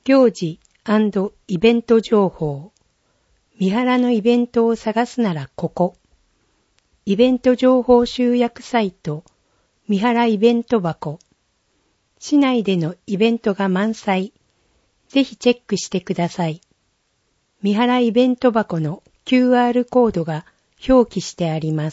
行事&イベント情報。三原のイベントを探すならここ。イベント情報集約サイト、三原イベント箱。市内でのイベントが満載。ぜひチェックしてください。三原イベント箱の QR コードが表記してあります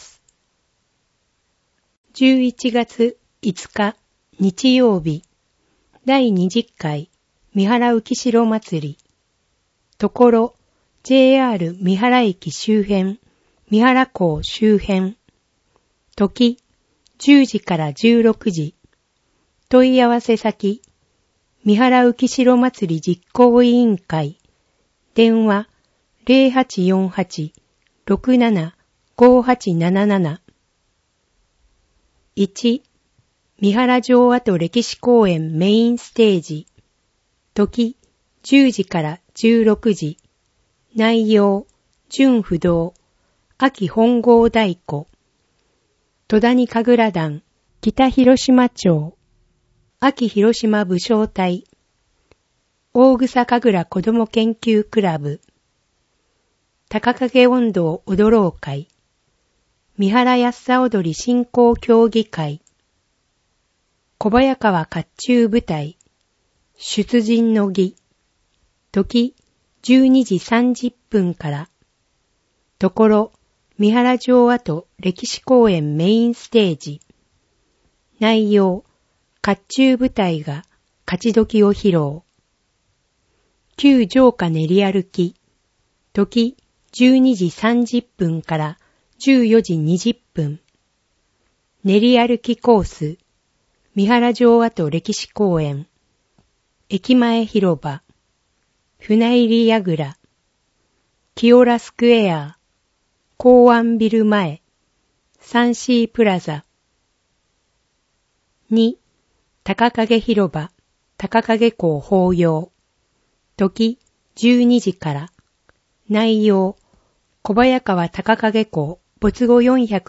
。11月5日日曜日、第20回三原浮城祭り。ところ、JR 三原駅周辺、三原港周辺。時、10時から16時。問い合わせ先、三原浮城祭り実行委員会。電話、0848-675877。1、三原城跡歴史公園メインステージ。時、10時から16時。内容、純不動、秋本郷太鼓。戸谷神楽団、北広島町。秋広島武将隊。大草神楽子ども研究クラブ。高影音頭踊ろう会。三原安佐踊り振興協議会。小早川甲冑部隊。出陣の儀。時、12時30分から。ところ、三原城跡歴史公園メインステージ。内容、甲冑部隊が勝ち時を披露。旧城下練り歩き。時、12時30分から14時20分。練り歩きコース。三原城跡歴史公園。駅前広場。船入り櫓。清良スクエア。港湾ビル前。サンシープラザ。2、高影広場。高影港法要。時、12時から。内容、小早川高影港没後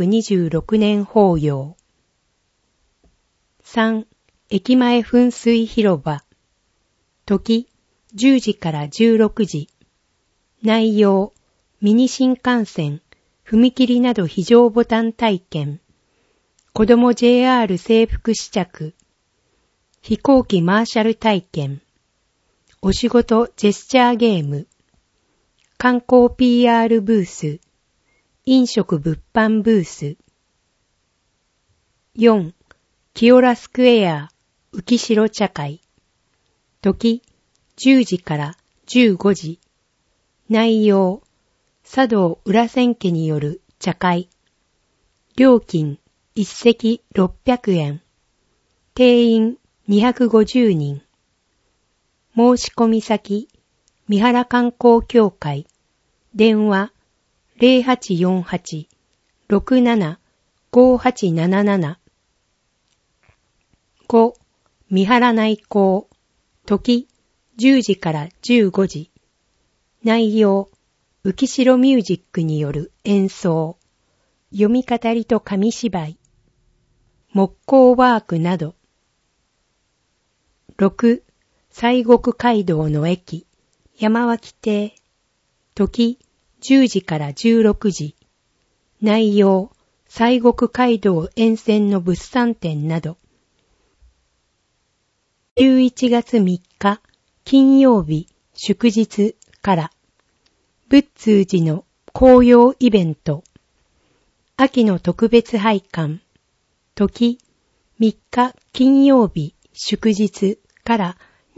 426年法要。3、駅前噴水広場。時、10時から16時。内容、ミニ新幹線、踏切など非常ボタン体験。子ども JR 制服試着。飛行機マーシャル体験。お仕事ジェスチャーゲーム。観光 PR ブース。飲食物販ブース。4、清良スクエア浮城茶会。時、10時から15時。内容、茶道裏千家による茶会。料金、一席600円。定員250人。申し込み先、三原観光協会。電話、0848-675877。5、三原内港。時、10時から15時。内容、浮城ミュージックによる演奏。読み語りと紙芝居。木工ワークなど。6、西国街道の駅。山脇亭。時、10時から16時。内容、西国街道沿線の物産展など。11月3日、金曜日、祝日から、仏通寺の紅葉イベント。秋の特別拝観。時、3日金曜日、祝日から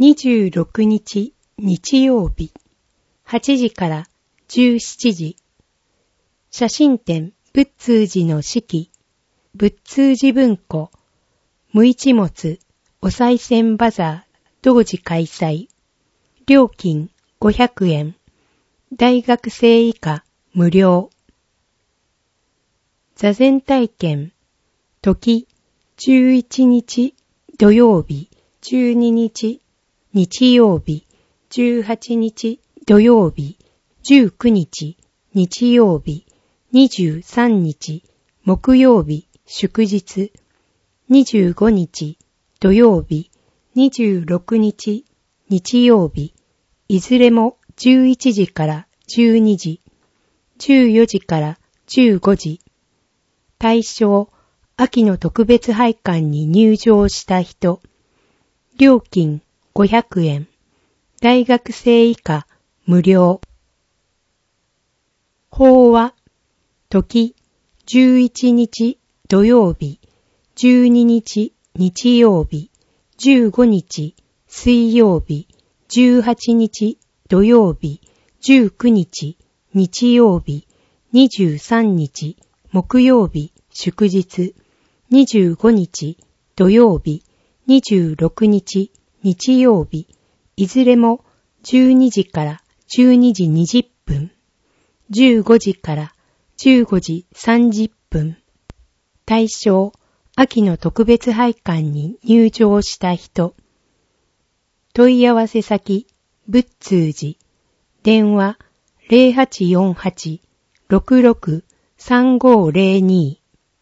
26日、日曜日。8時から17時。写真展、仏通寺の四季。仏通寺文庫。無一物。お賽銭バザー、同時開催。料金500円。大学生以下無料。座禅体験。時、11日土曜日、12日日曜日、18日土曜日、19日日曜日、23日木曜日祝日、25日土曜日、26日日曜日、 いずれも11時から12時、14時から15時。対象、秋の特別拝観に入場した人。料金500円。大学生以下無料。法話、時、11日土曜日、12日日曜日、15日水曜日、18日土曜日、19日日曜日、23日木曜日祝日、25日土曜日、26日日曜日、いずれも12時から12時20分、15時から15時30分。対象、秋の特別拝観に入場した人。問い合わせ先、仏通寺。電話、0848-66-3502。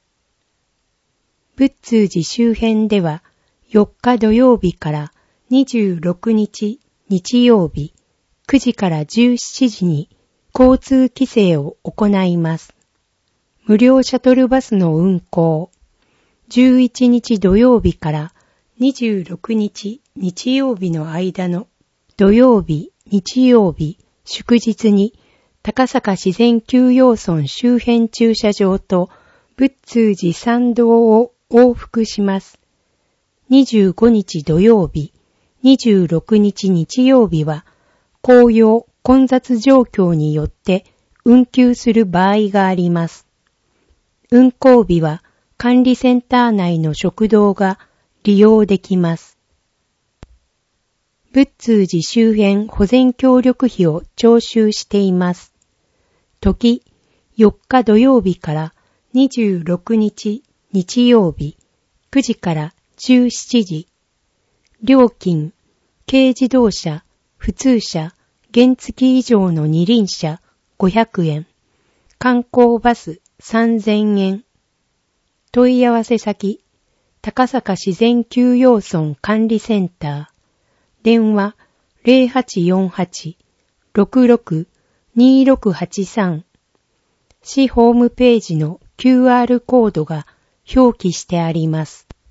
仏通寺周辺では、4日土曜日から26日日曜日、9時から17時に交通規制を行います。無料シャトルバスの運行。11日土曜日から26日日曜日の間の土曜日、日曜日、祝日に高坂自然休養村周辺駐車場と仏通寺参道を往復します。25日土曜日、26日日曜日は紅葉混雑状況によって運休する場合があります。運行日は管理センター内の食堂が利用できます。仏通寺周辺保全協力費を徴収しています。時、4日土曜日から26日日曜日、9時から17時。料金、軽自動車、普通車、原付以上の二輪車500円。観光バス3000円。問い合わせ先、高坂自然休養村管理センター。電話0848-66-2683。市ホームページの QR コードが表記してあります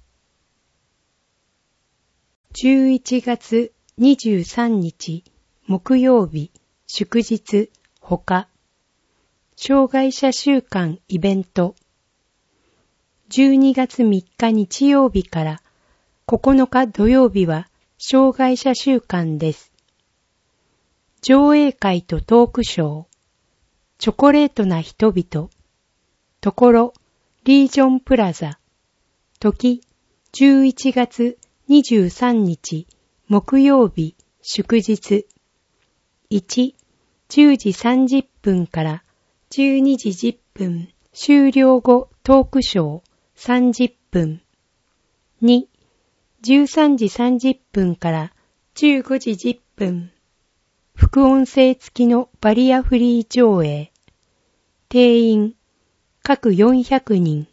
。11月23日木曜日祝日ほか。障害者週間イベント。12月3日日曜日から9日土曜日は障害者週間です。上映会とトークショー。チョコレートな人々。ところ、リージョンプラザ。時、11月23日木曜日祝日。1、10時30分から12時10分終了後トークショー30分。2、13時30分から15時10分。副音声付きのバリアフリー上映。定員、各400人。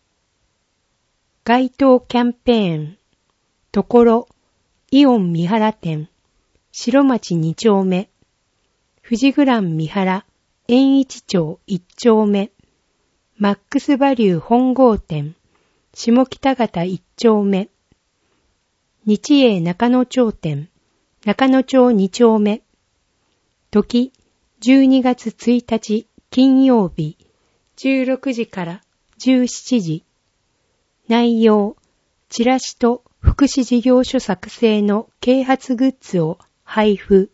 該当キャンペーン。ところ、イオン三原店。白町2丁目。富士グラン三原、円一町1丁目。マックスバリュー本郷店。下北方1丁目。日英中野町店。中野町2丁目。時、12月1日金曜日、16時から17時。内容、チラシと福祉事業所作成の啓発グッズを配布。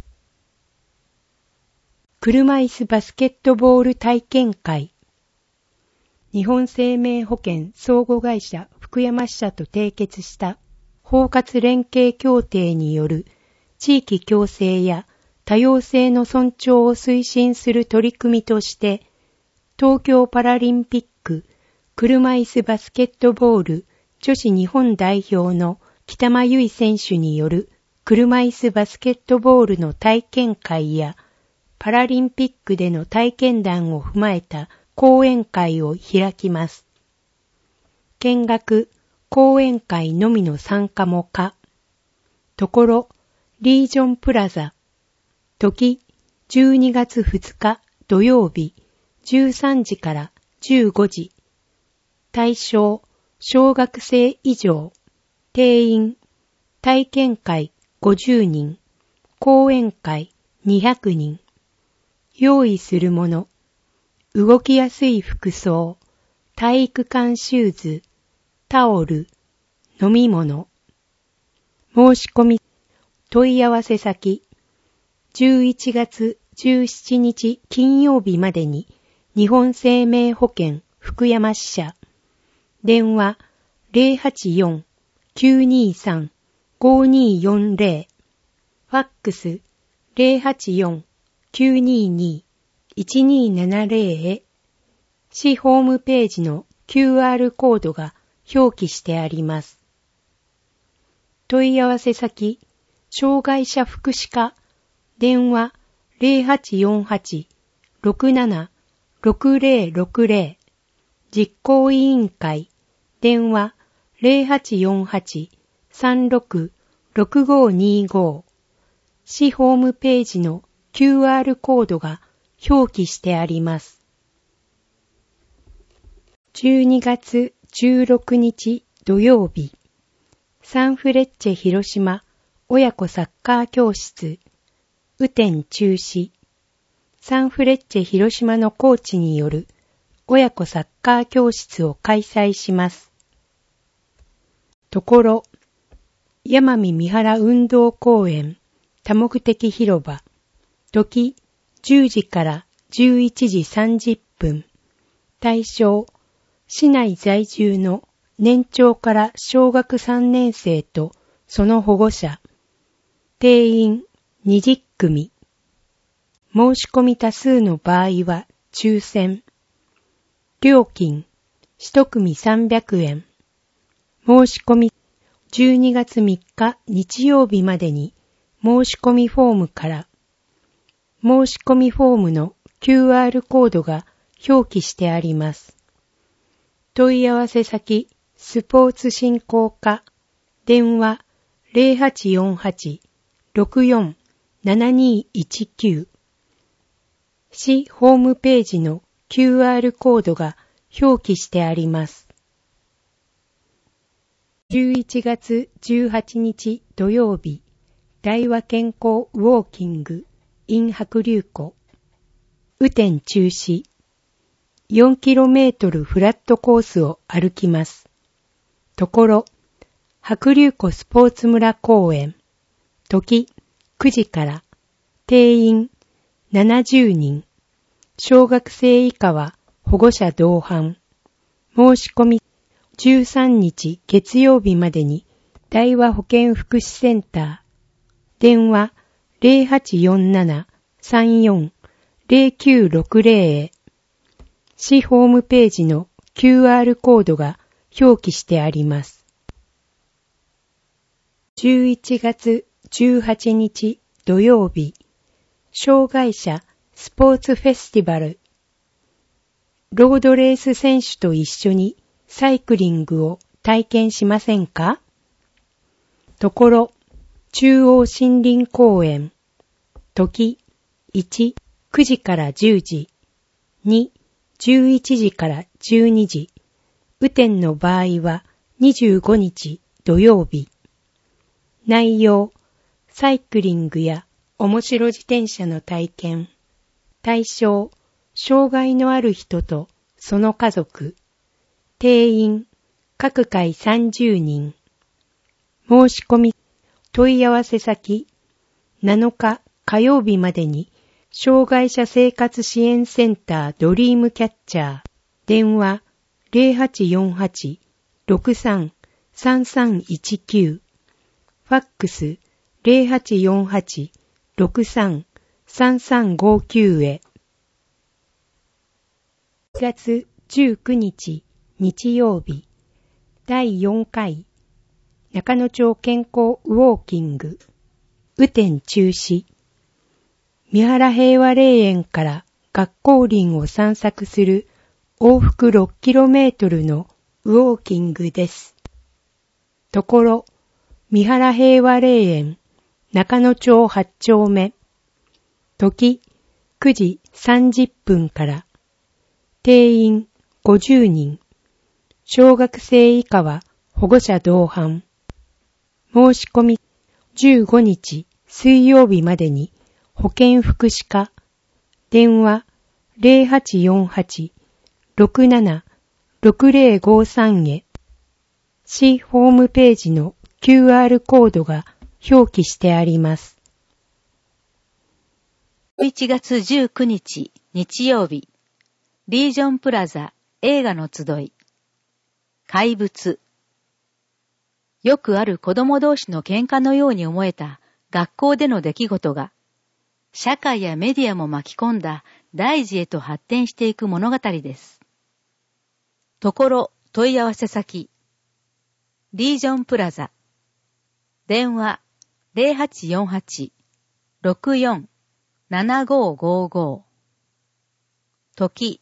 車椅子バスケットボール体験会。日本生命保険相互会社福山支社と締結した包括連携協定による地域共生や多様性の尊重を推進する取り組みとして、東京パラリンピック車椅子バスケットボール女子日本代表の北間由衣選手による車椅子バスケットボールの体験会や、パラリンピックでの体験談を踏まえた講演会を開きます。見学、講演会のみの参加も可。ところ、リージョンプラザ。 時12月2日土曜日13時から15時。対象小学生以上。定員体験会50人。講演会200人。用意するもの。動きやすい服装。体育館シューズ。タオル。飲み物。申し込み。問い合わせ先。11月17日金曜日までに日本生命保険福山支社。電話 084-923-5240。ファックス 084-922-1270 へ。市ホームページの QR コードが表記してあります。問い合わせ先、障害者福祉課。電話 0848-676060。実行委員会。電話 0848-366525。市ホームページの QR コードが表記してあります。12月16日土曜日。サンフレッチェ広島親子サッカー教室。雨天中止。サンフレッチェ広島のコーチによる親子サッカー教室を開催します。ところ、山見三原運動公園多目的広場。時10時から11時30分。対象、市内在住の年長から小学3年生とその保護者。定員20組。申し込み多数の場合は抽選。料金1組300円。申し込み12月3日日曜日までに申し込みフォームから。申し込みフォームの QR コードが表記してあります。問い合わせ先、スポーツ振興課。電話 0848-647219。市ホームページの QR コードが表記してあります。11月18日土曜日、大和健康ウォーキング in 白竜湖。雨天中止。4km フラットコースを歩きます。ところ、白竜湖スポーツ村公園。時9時から。定員70人。小学生以下は保護者同伴。申し込み13日月曜日までに大和保健福祉センター。電話 0847-34-0960 へ。市ホームページの QR コードが表記してあります。11月18日土曜日、障害者スポーツフェスティバル。ロードレース選手と一緒にサイクリングを体験しませんか？ところ、中央森林公園。時1、9時から10時。2、11時から12時。雨天の場合は25日土曜日。内容、サイクリングや面白自転車の体験。対象、障害のある人とその家族。定員、各回30人。申し込み、問い合わせ先、7日火曜日までに、障害者生活支援センタードリームキャッチャー。電話、0848-63-3319。ファックス、0848-63-3359 へ。4月19日日曜日、第4回中野町健康ウォーキング。雨天中止。三原平和霊園から学校林を散策する往復 6km のウォーキングです。ところ、三原平和霊園中野町8丁目。 時9時30分から。定員50人。小学生以下は保護者同伴。申し込み15日水曜日までに保健福祉課。電話0848-67-6053へ。市ホームページの QR コードが表記してあります。 11月19日日曜日、リージョンプラザ映画の集い。怪物。よくある子供同士の喧嘩のように思えた学校での出来事が、社会やメディアも巻き込んだ大事へと発展していく物語です。ところ問い合わせ先。リージョンプラザ。電話0848-64-7555。時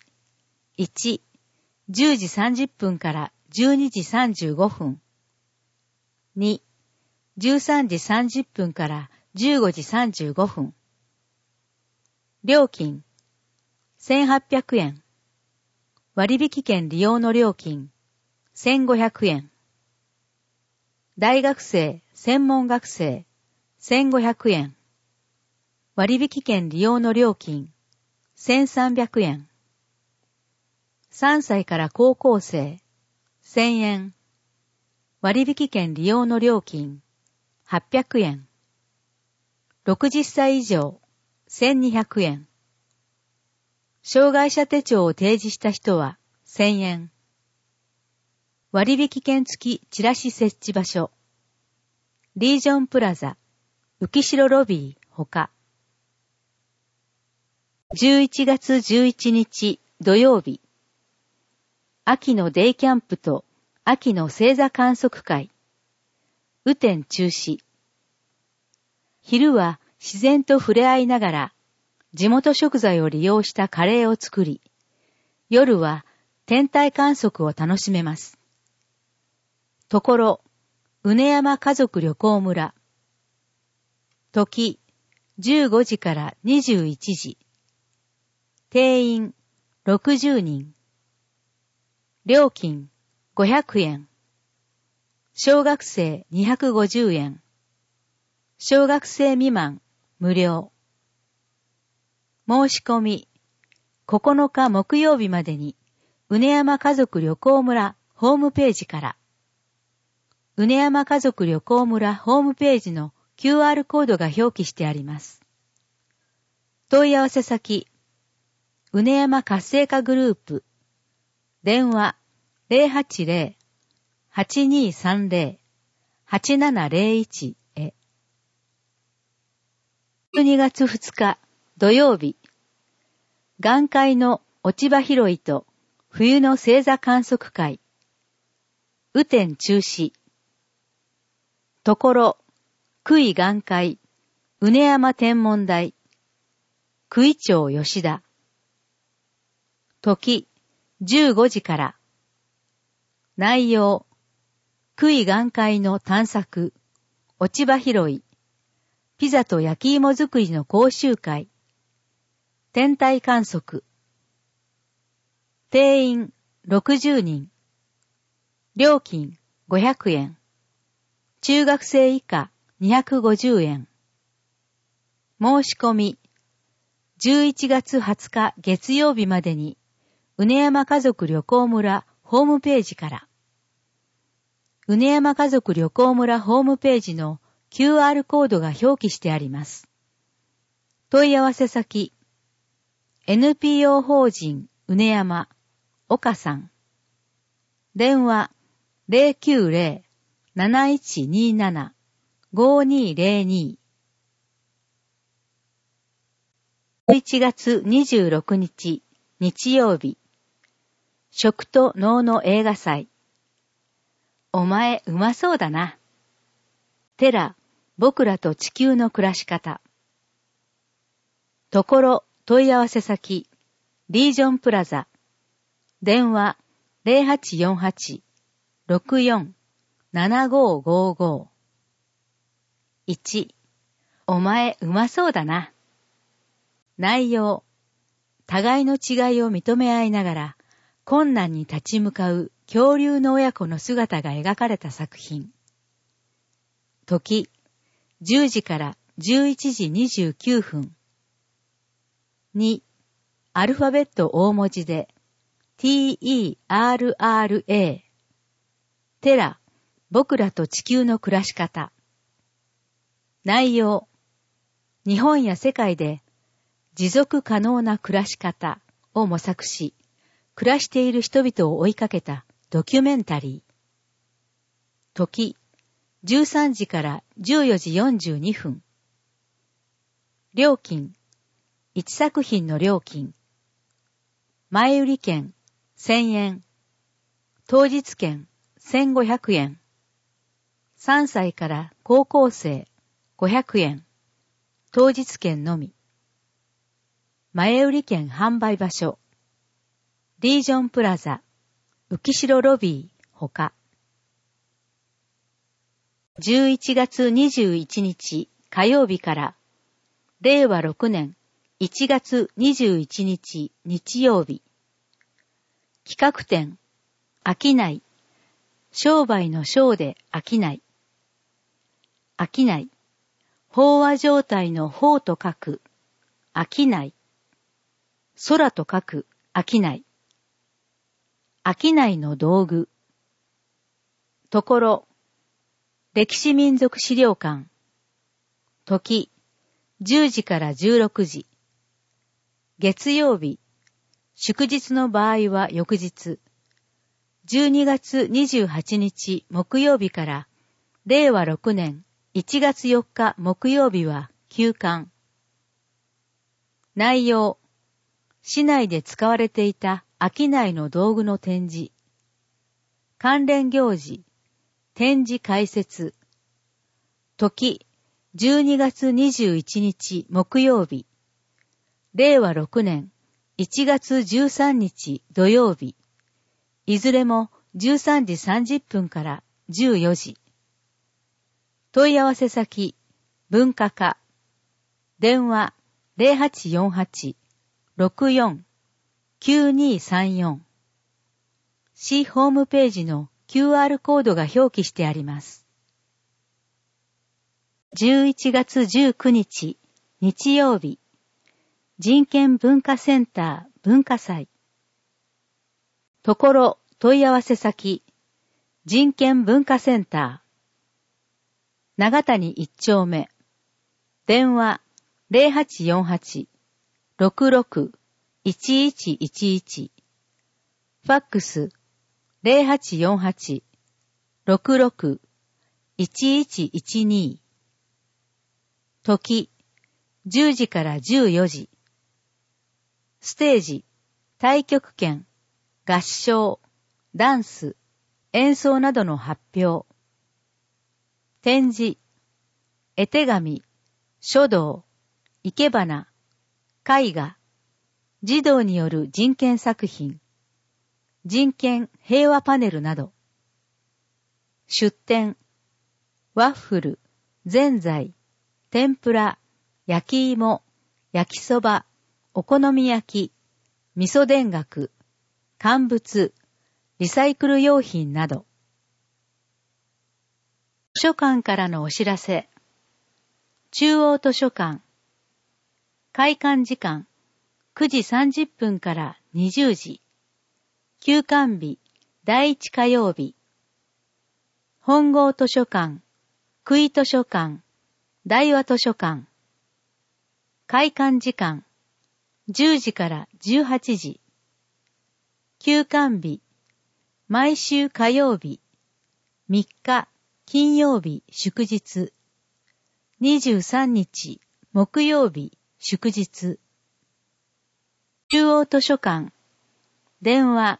1、10時30分から12時35分。2、13時30分から15時35分。料金、1800円。割引券利用の料金、1500円。大学生、専門学生、1500円。割引券利用の料金、1300円。3歳から高校生、1000円。割引券利用の料金、800円。60歳以上、1200円。障害者手帳を提示した人は1000円。割引券付きチラシ設置場所。リージョンプラザ、浮代ロビー、ほか。11月11日土曜日。秋のデイキャンプと秋の星座観測会。雨天中止。昼は自然と触れ合いながら地元食材を利用したカレーを作り、夜は天体観測を楽しめます。ところ、うね山家族旅行村。時、15時から21時。定員、60人。料金、500円。小学生250円。小学生未満、無料。申し込み、9日木曜日までに、うね山家族旅行村ホームページから。うね山家族旅行村ホームページの QR コードが表記してあります。問い合わせ先、うね山活性化グループ。電話080-8230-8701へ。12月2日土曜日。眼科の落ち葉拾いと冬の星座観測会。雨天中止。ところ、久井眼科、うね山天文台。久井町吉田。時、15時から。内容、久井眼科の探索、落ち葉拾い、ピザと焼き芋作りの講習会、天体観測。定員60人。料金500円。中学生以下250円。申し込み、11月20日月曜日までに、うね山家族旅行村ホームページから。うね山家族旅行村ホームページの QR コードが表記してあります。問い合わせ先、NPO 法人うね山、岡さん。電話090-7127-5202。11月26日日曜日。食と脳の映画祭。お前うまそうだな。テラ、僕らと地球の暮らし方。ところ問い合わせ先、リージョンプラザ。電話0848-64-7555。1、お前うまそうだな。 内容、互いの違いを認め合いながら困難に立ち向かう恐竜の親子の姿が描かれた作品。時、10時から11時29分。2、アルファベット大文字で TERRA。テラ、僕らと地球の暮らし方。内容、日本や世界で持続可能な暮らし方を模索し、暮らしている人々を追いかけたドキュメンタリー。時、13時から14時42分。料金、1作品の料金。前売り券、1000円。当日券、1500円。3歳から高校生、500円。当日券のみ。前売り券販売場所。リージョンプラザ、浮代ロビー、ほか。11月21日火曜日から、令和6年1月21日日曜日。企画展、商い。商売の商で商い。商い。飽和状態の飽と書く。商い。空と書く。商い。商いの道具。ところ。歴史民族資料館。時。10時から16時。月曜日。祝日の場合は翌日。12月28日木曜日から令和6年1月4日木曜日は休館。内容、市内で使われていた商いの道具の展示。関連行事、展示解説。時、12月21日木曜日。令和6年1月13日土曜日。いずれも13時30分から14時。問い合わせ先、文化課。電話、0848-64-9234。市ホームページの QR コードが表記してあります。11月19日、日曜日。人権文化センター文化祭。ところ問い合わせ先、人権文化センター。長谷1丁目。電話0848-66-1111。ファックス0848-66-1112。時、10時から14時。ステージ、太極拳、合唱、ダンス、演奏などの発表。展示、絵手紙、書道、生け花、絵画、児童による人権作品、人権平和パネルなど。出展、ワッフル、ぜんざい、天ぷら、焼き芋、焼きそば、お好み焼き、味噌田楽、乾物、リサイクル用品など。図書館からのお知らせ。中央図書館。開館時間9時30分から20時。休館日第1火曜日。本郷図書館、久井図書館、大和図書館。開館時間10時から18時。休館日毎週火曜日、3日金曜日祝日、23日木曜日祝日。中央図書館。電話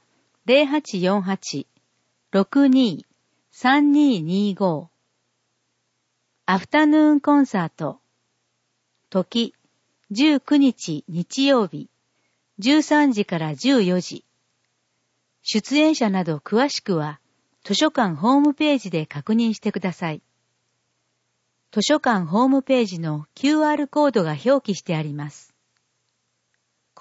0848-62-3225。アフタヌーンコンサート。時19日日曜日、13時から14時。出演者など詳しくは図書館ホームページで確認してください。図書館ホームページの QR コードが表記してあります。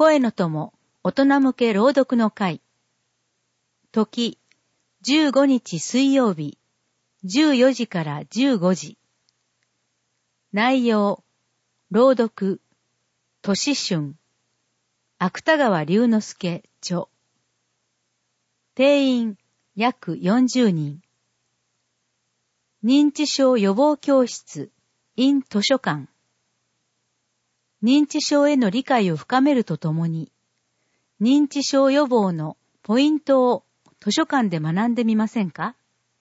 声の友、大人向け朗読の会。時、15日水曜日、14時から15時。内容、朗読、都市春、芥川龍之介著。定員、約40人。認知症予防教室 in 図書館。認知症への理解を深めるとともに、認知症予防のポイントを図書館で学んでみませんか？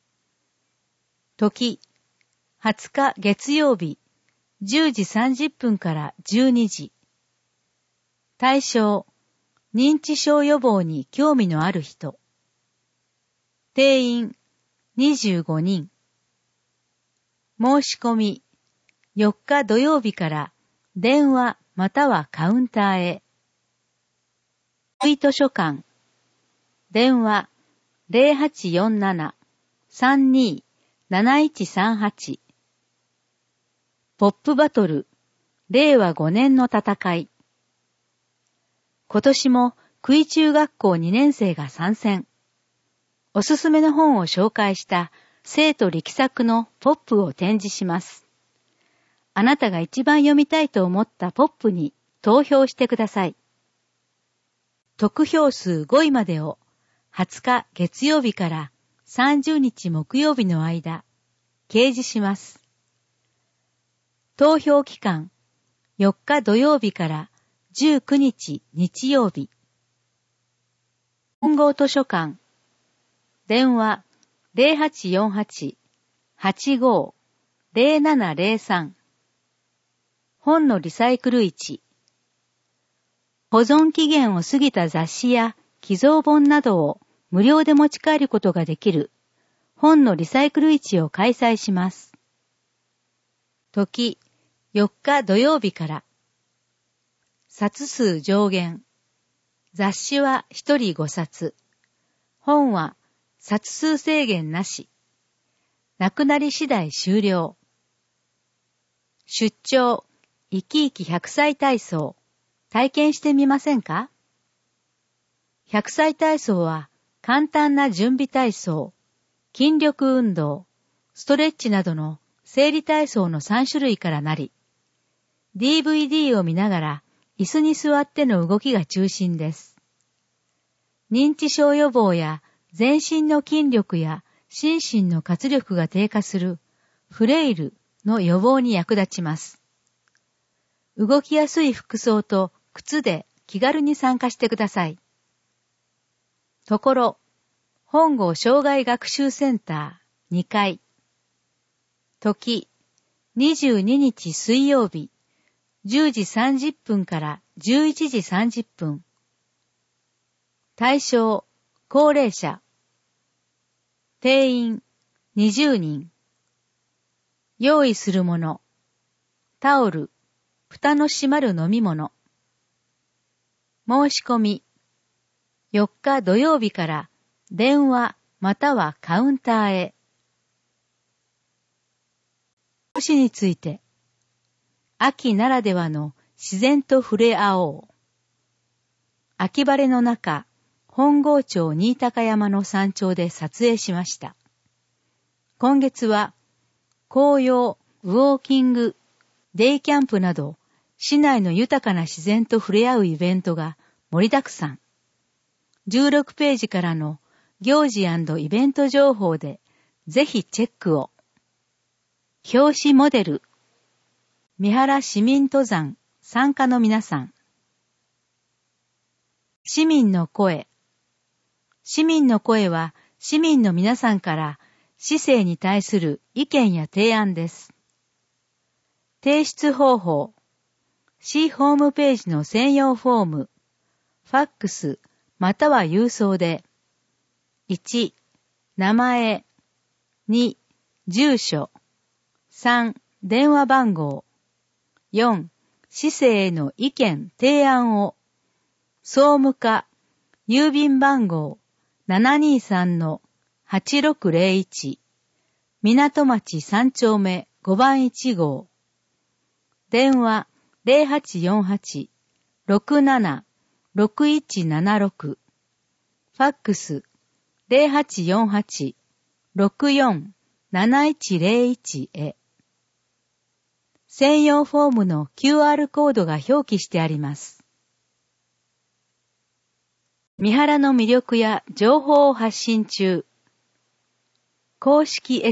時、20日月曜日、10時30分から12時。対象、認知症予防に興味のある人。定員、25人。申し込み、4日土曜日から電話またはカウンターへ。図書館。電話 0847-32-7138。ポップバトル、令和5年の戦い。今年も杭中学校2年生が参戦。おすすめの本を紹介した生徒力作のポップを展示します。あなたが一番読みたいと思ったポップに投票してください。得票数5位までを20日月曜日から30日木曜日の間、掲示します。投票期間、4日土曜日から19日日曜日。本郷図書館。電話 0848-85-0703。本のリサイクル市。保存期限を過ぎた雑誌や寄贈本などを無料で持ち帰ることができる本のリサイクル市を開催します。時、4日土曜日から。冊数上限。雑誌は1人5冊。本は冊数制限なし。なくなり次第終了。出張、生き生き100歳体操。体験してみませんか？ 100 歳体操は簡単な準備体操、筋力運動、ストレッチなどの生理体操の3種類からなり、DVD を見ながら椅子に座っての動きが中心です。認知症予防や全身の筋力や心身の活力が低下するフレイルの予防に役立ちます。動きやすい服装と靴で気軽に参加してください。ところ、本郷障害学習センター2階。時、22日水曜日、10時30分から11時30分。対象、高齢者。定員、20人。用意するもの。タオル、蓋の閉まる飲み物。申し込み。4日土曜日から電話またはカウンターへ。少しについて。秋ならではの自然と触れ合おう。秋晴れの中、本郷町新高山の山頂で撮影しました。今月は紅葉、ウォーキング、デイキャンプなど市内の豊かな自然と触れ合うイベントが盛りだくさん。16ページからの行事&イベント情報でぜひチェックを。表紙モデル、三原市民登山参加の皆さん。市民の声。市民の声は市民の皆さんから市政に対する意見や提案です。提出方法。市ホームページの専用フォーム、ファックスまたは郵送で、1、名前、2、住所、3、電話番号、4、市政への意見、提案を、総務課、郵便番号 723-8601、港町3丁目5番1号、電話 0848-67-8601 6176、ファックス 0848-64-7101 へ。専用フォームの QR コードが表記してあります。三原の魅力や情報を発信中。公式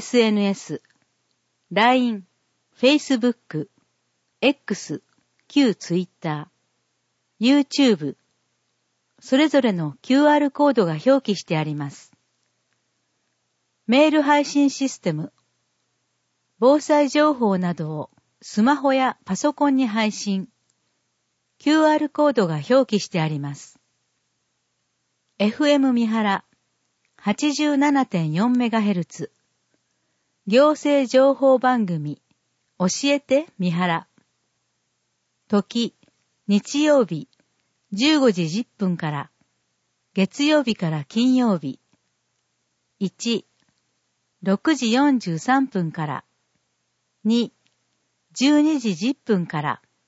SNS、LINE、Facebook、X、旧 Twitter、YouTube、それぞれの QR コードが表記してあります。メール配信システム、防災情報などをスマホやパソコンに配信、QR コードが表記してあります。FM 三原 87.4MHz 行政情報番組教えて三原。時、日曜日15時10分から、月曜日から金曜日。1、6時43分から。2、12時10分から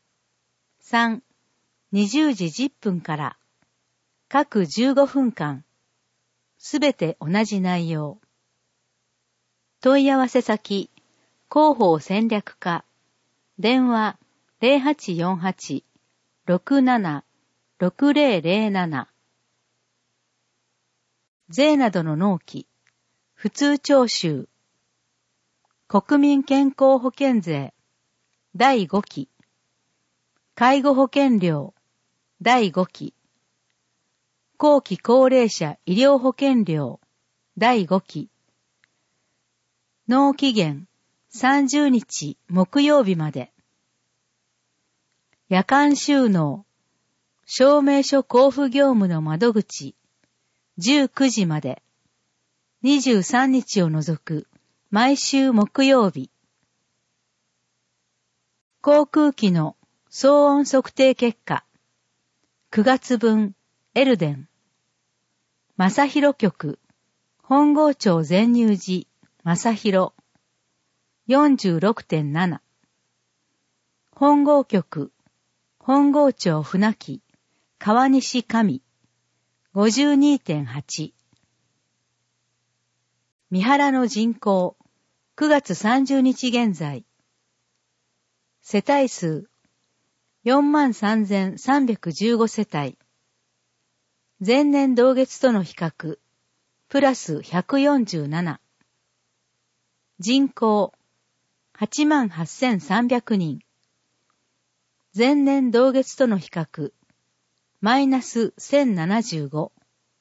。3、20時10分から。各15分間。すべて同じ内容。問い合わせ先、広報戦略課。電話0848-67-6007。税などの納期、普通徴収。国民健康保険税、第5期。介護保険料、第5期。後期高齢者医療保険料、第5期。納期限、30日木曜日まで。夜間収納、証明書交付業務の窓口、19時まで。23日を除く、毎週木曜日。航空機の騒音測定結果、9月分、エルデン。正広局、本郷町全入寺、正広。46.7。本郷局、本郷町船木、川西上。52.8。三原の人口、9月30日現在。世帯数、43,315 世帯。前年同月との比較、プラス147。人口、88,300 人。前年同月との比較、マイナス1075。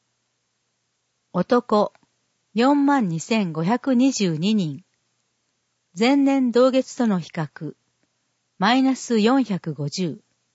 男、42,522 人。前年同月との比較、マイナス450。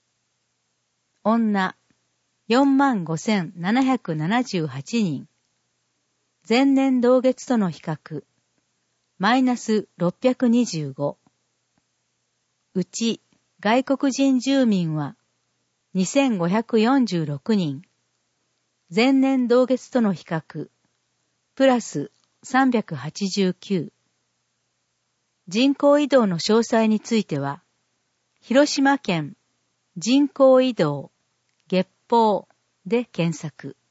女、45,778 人。前年同月との比較、マイナス625。うち、外国人住民は、2,546 人。前年同月との比較、プラス389。人口移動の詳細については、広島県人口移動月報で検索。